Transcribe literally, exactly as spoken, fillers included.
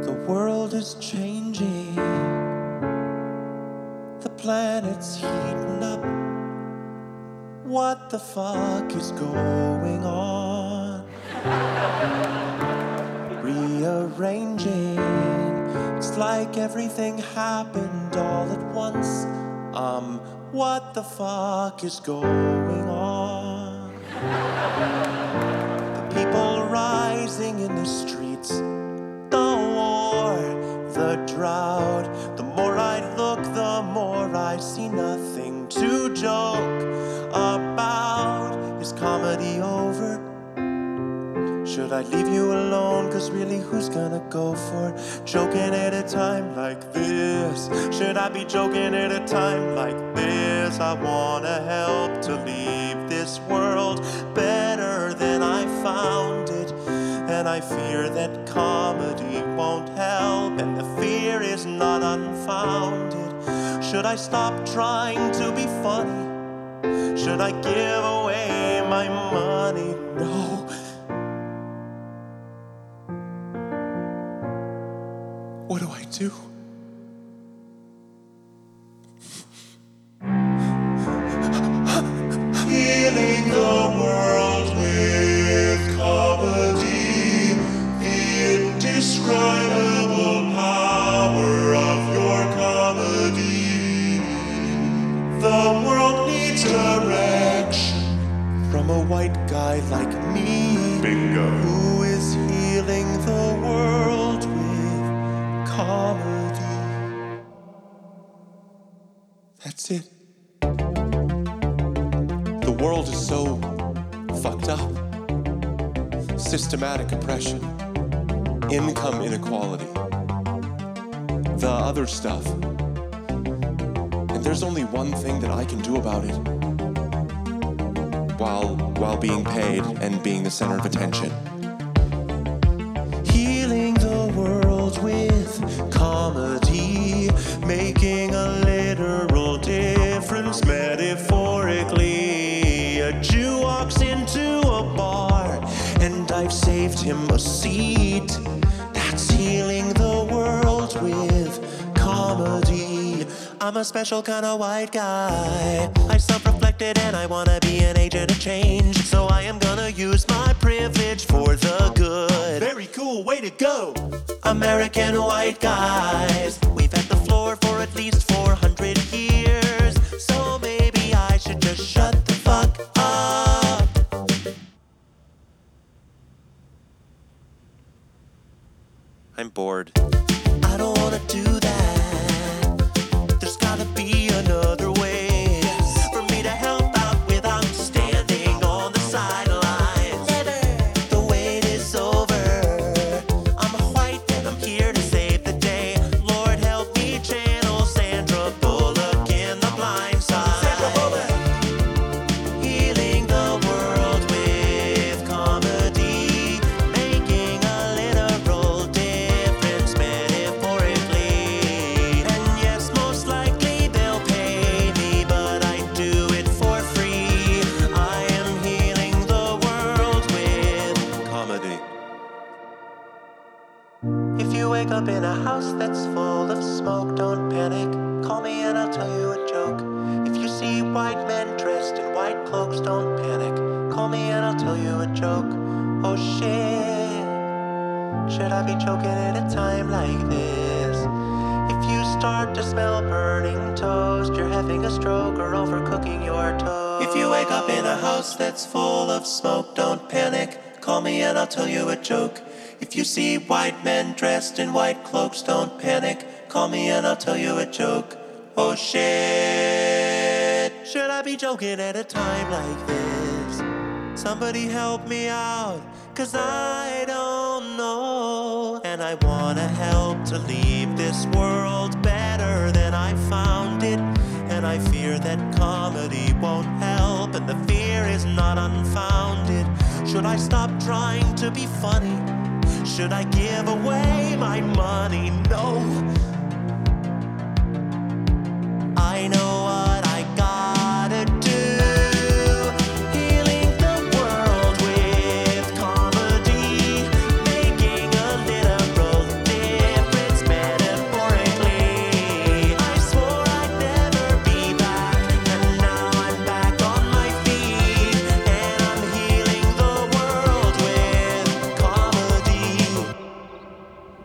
The world is changing. The planet's heating up. What the fuck is going on? Rearranging. It's like everything happened all at once. Um, what the fuck is going on? The people rising in the streets. The war, the drought. The more I look, the more I see nothing to joke about. Is comedy over? Should I leave you alone? Cause really, who's gonna go for joking at a time like this? Should I be joking at a time like this? I wanna help to leave this world better than I found it. And I fear that comedy won't help, and the fear is not unfounded. Should I stop trying to be funny? Should I give away my money? No. What do I do? Healing the world with comedy, the indescribable power of your comedy. The world needs direction from a white guy like me. Bingo. Who is healing the world with comedy. That's it. The world is so fucked up. Systematic oppression, income inequality, the other stuff. And there's only one thing that I can do about it, while while being paid and being the center of attention. Healing the world with comedy, making a literal difference metaphorically. A Jew walks into a bar and I've saved him a seat. That's healing the world with comedy. I'm a special kind of white guy. I self-reflected and I wanna be an agent of change. So I am gonna use my privilege for the good. Very cool, way to go! American white guys, we've had the floor for at least four hundred years. So maybe I should just shut the fuck up. I'm bored. I don't wanna do that. There's gotta be another way for me to help out without standing on the sidelines. The wait is over. I'm white and I'm here to save the day. Lord help me channel Sandra Bullock in The Blind Side. Sandra Bullock. Healing the world with comedy, making a literal difference metaphorically. And yes, most likely they'll pay me, but I do it for free. I am healing the world with comedy. If you wake up in a house that's full of smoke, don't panic. Call me and I'll tell you a joke. If you see white men dressed in white cloaks, don't panic. Call me and I'll tell you a joke. Oh shit, should I be joking at a time like this? If you start to smell burning toast, you're having a stroke or overcooking your toast. If you wake up in a house that's full of smoke, don't panic. Call me and I'll tell you a joke. If you see white men dressed in white cloaks, don't panic. Call me and I'll tell you a joke. Oh shit, should I be joking at a time like this? Somebody help me out, cause I don't know. And I wanna help to leave this world better than I found it. And I fear that comedy won't help, and the fear is not unfounded. Should I stop trying to be funny? Should I give away